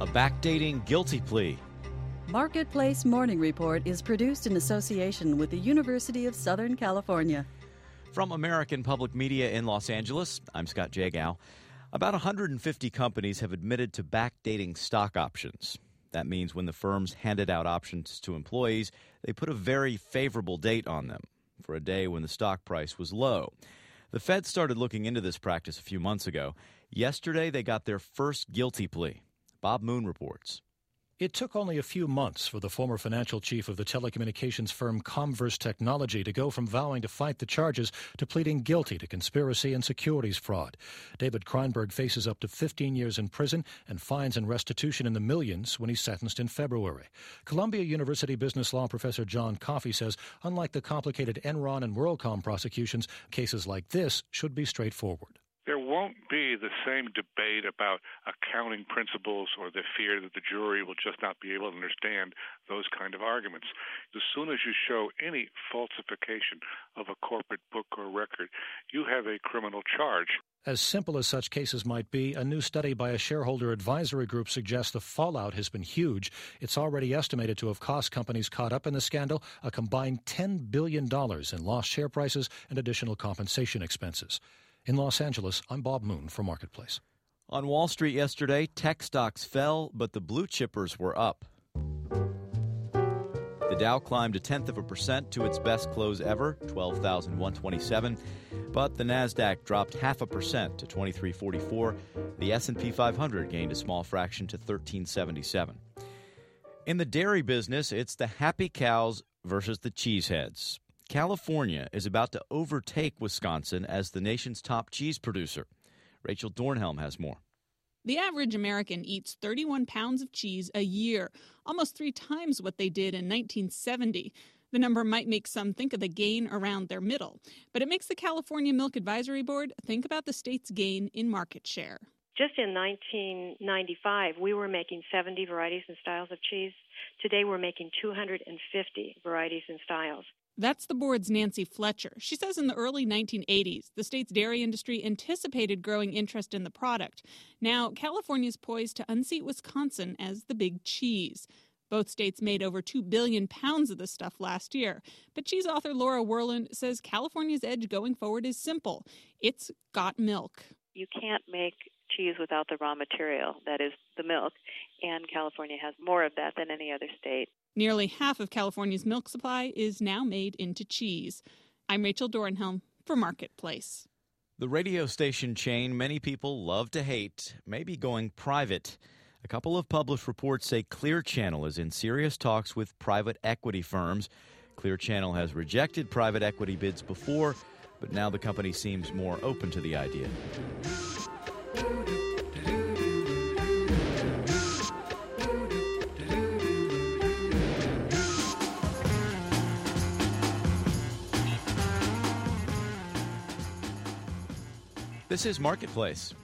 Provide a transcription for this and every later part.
A backdating guilty plea. Marketplace Morning Report is produced in association with the University of Southern California. From American Public Media in Los Angeles, I'm Scott Jagow. About 150 companies have admitted to backdating stock options. That means when the firms handed out options to employees, they put a very favorable date on them, for a day when the stock price was low. The Fed started looking into this practice a few months ago. Yesterday, they got their first guilty plea. Bob Moon reports. It took only a few months for the former financial chief of the telecommunications firm Comverse Technology to go from vowing to fight the charges to pleading guilty to conspiracy and securities fraud. David Kreinberg faces up to 15 years in prison and fines and restitution in the millions when he's sentenced in February. Columbia University business law professor John Coffey says unlike the complicated Enron and WorldCom prosecutions, cases like this should be straightforward. There won't be the same debate about accounting principles or the fear that the jury will just not be able to understand those kind of arguments. As soon as you show any falsification of a corporate book or record, you have a criminal charge. As simple as such cases might be, a new study by a shareholder advisory group suggests the fallout has been huge. It's already estimated to have cost companies caught up in the scandal a combined $10 billion in lost share prices and additional compensation expenses. In Los Angeles, I'm Bob Moon for Marketplace. On Wall Street yesterday, tech stocks fell, but the blue chippers were up. The Dow climbed 0.1% to its best close ever, 12,127. But the Nasdaq dropped 0.5% to 2344. The S&P 500 gained a small fraction to 1377. In the dairy business, it's the happy cows versus the cheeseheads. California is about to overtake Wisconsin as the nation's top cheese producer. Rachel Dornhelm has more. The average American eats 31 pounds of cheese a year, almost 3 times what they did in 1970. The number might make some think of the gain around their middle, but it makes the California Milk Advisory Board think about the state's gain in market share. Just in 1995, we were making 70 varieties and styles of cheese. Today, we're making 250 varieties and styles. That's the board's Nancy Fletcher. She says in the early 1980s, the state's dairy industry anticipated growing interest in the product. Now, California's poised to unseat Wisconsin as the big cheese. Both states made over 2 billion pounds of the stuff last year. But cheese author Laura Werland says California's edge going forward is simple. It's got milk. You can't make cheese without the raw material, that is the milk, and California has more of that than any other state. Nearly half of California's milk supply is now made into cheese. I'm Rachel Dornhelm for Marketplace. The radio station chain many people love to hate may be going private. A couple of published reports say Clear Channel is in serious talks with private equity firms. Clear Channel has rejected private equity bids before, but now the company seems more open to the idea. This is Marketplace.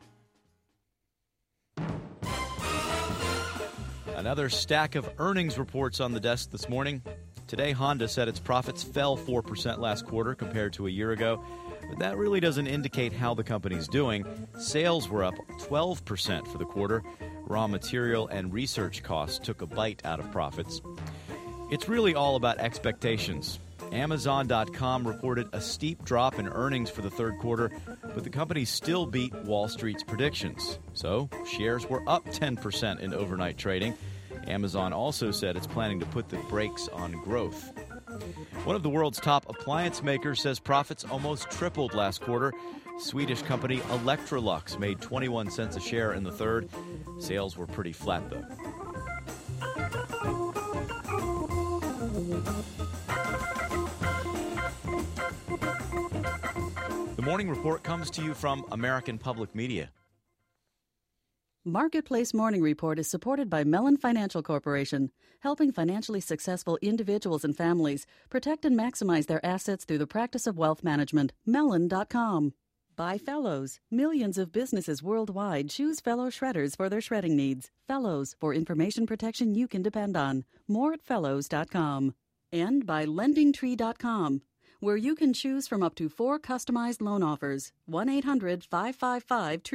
Another stack of earnings reports on the desk this morning. Today, Honda said its profits fell 4% last quarter compared to a year ago, but that really doesn't indicate how the company's doing. Sales were up 12% for the quarter. Raw material and research costs took a bite out of profits. It's really all about expectations. Amazon.com reported a steep drop in earnings for the third quarter, but the company still beat Wall Street's predictions. So, shares were up 10% in overnight trading. Amazon also said it's planning to put the brakes on growth. One of the world's top appliance makers says profits almost tripled last quarter. Swedish company Electrolux made 21 cents a share in the third. Sales were pretty flat, though. The Morning Report comes to you from American Public Media. Marketplace Morning Report is supported by Mellon Financial Corporation, helping financially successful individuals and families protect and maximize their assets through the practice of wealth management. Mellon.com. By Fellows. Millions of businesses worldwide choose Fellow Shredders for their shredding needs. Fellows, for information protection you can depend on. More at Fellows.com. And by LendingTree.com, where you can choose from up to 4 customized loan offers. 1-800-555-TREE.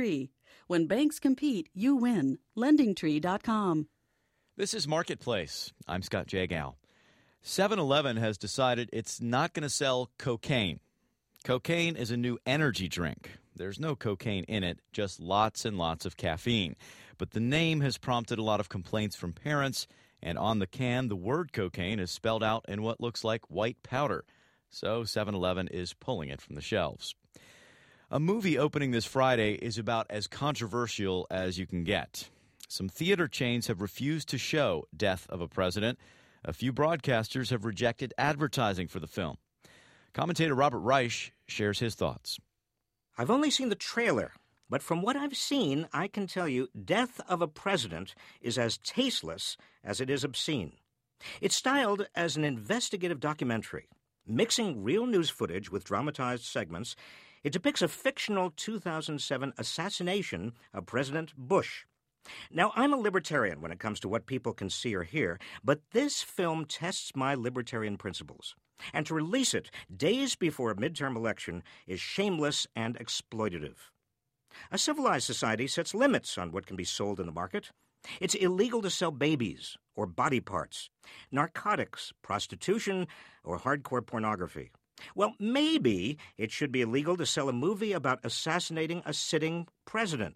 When banks compete, you win. LendingTree.com. This is Marketplace. I'm Scott Jagow. 7-Eleven has decided it's not going to sell cocaine. Cocaine is a new energy drink. There's no cocaine in it, just lots and lots of caffeine. But the name has prompted a lot of complaints from parents, and on the can, the word cocaine is spelled out in what looks like white powder. So 7-Eleven is pulling it from the shelves. A movie opening this Friday is about as controversial as you can get. Some theater chains have refused to show Death of a President. A few broadcasters have rejected advertising for the film. Commentator Robert Reich shares his thoughts. I've only seen the trailer, but from what I've seen, I can tell you Death of a President is as tasteless as it is obscene. It's styled as an investigative documentary, mixing real news footage with dramatized segments. It depicts a fictional 2007 assassination of President Bush. Now, I'm a libertarian when it comes to what people can see or hear, but this film tests my libertarian principles. And to release it days before a midterm election is shameless and exploitative. A civilized society sets limits on what can be sold in the market. It's illegal to sell babies or body parts, narcotics, prostitution, or hardcore pornography. Well, maybe it should be illegal to sell a movie about assassinating a sitting president.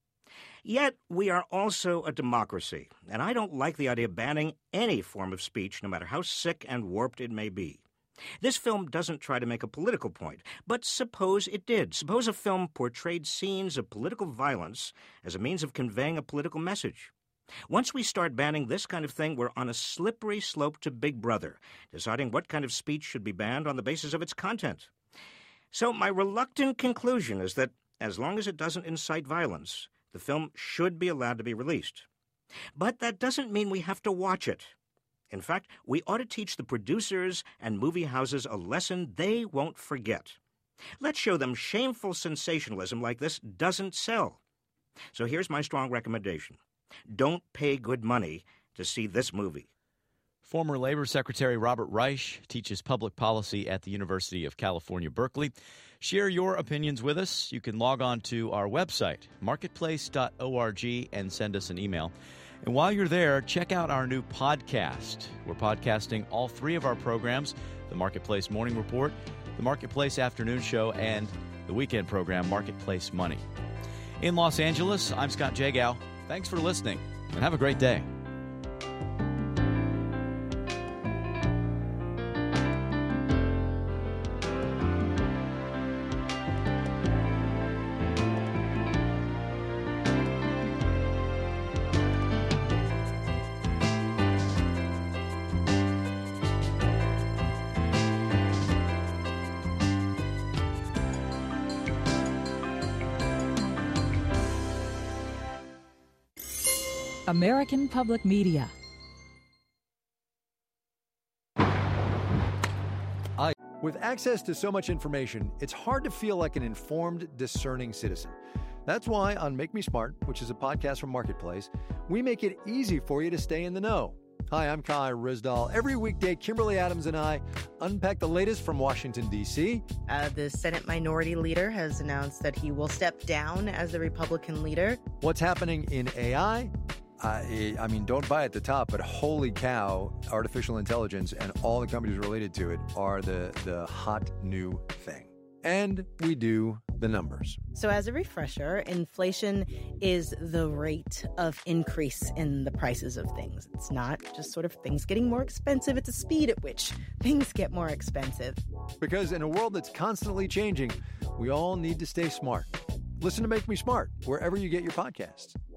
Yet, we are also a democracy, and I don't like the idea of banning any form of speech, no matter how sick and warped it may be. This film doesn't try to make a political point, but suppose it did. Suppose a film portrayed scenes of political violence as a means of conveying a political message. Once we start banning this kind of thing, we're on a slippery slope to Big Brother, deciding what kind of speech should be banned on the basis of its content. So my reluctant conclusion is that as long as it doesn't incite violence, the film should be allowed to be released. But that doesn't mean we have to watch it. In fact, we ought to teach the producers and movie houses a lesson they won't forget. Let's show them shameful sensationalism like this doesn't sell. So here's my strong recommendation. Don't pay good money to see this movie. Former Labor Secretary Robert Reich teaches public policy at the University of California, Berkeley. Share your opinions with us. You can log on to our website, marketplace.org, and send us an email. And while you're there, check out our new podcast. We're podcasting all three of our programs, the Marketplace Morning Report, the Marketplace Afternoon Show, and the weekend program, Marketplace Money. In Los Angeles, I'm Scott Jagow. Thanks for listening, and have a great day. American Public Media. With access to so much information, it's hard to feel like an informed, discerning citizen. That's why on Make Me Smart, which is a podcast from Marketplace, we make it easy for you to stay in the know. Hi, I'm Kai Rizdal. Every weekday, Kimberly Adams and I unpack the latest from Washington, D.C. The Senate Minority Leader has announced that he will step down as the Republican leader. What's happening in AI? I mean, don't buy at the top, but holy cow, artificial intelligence and all the companies related to it are the hot new thing. And we do the numbers. So as a refresher, inflation is the rate of increase in the prices of things. It's not just sort of things getting more expensive. It's the speed at which things get more expensive. Because in a world that's constantly changing, we all need to stay smart. Listen to Make Me Smart wherever you get your podcasts.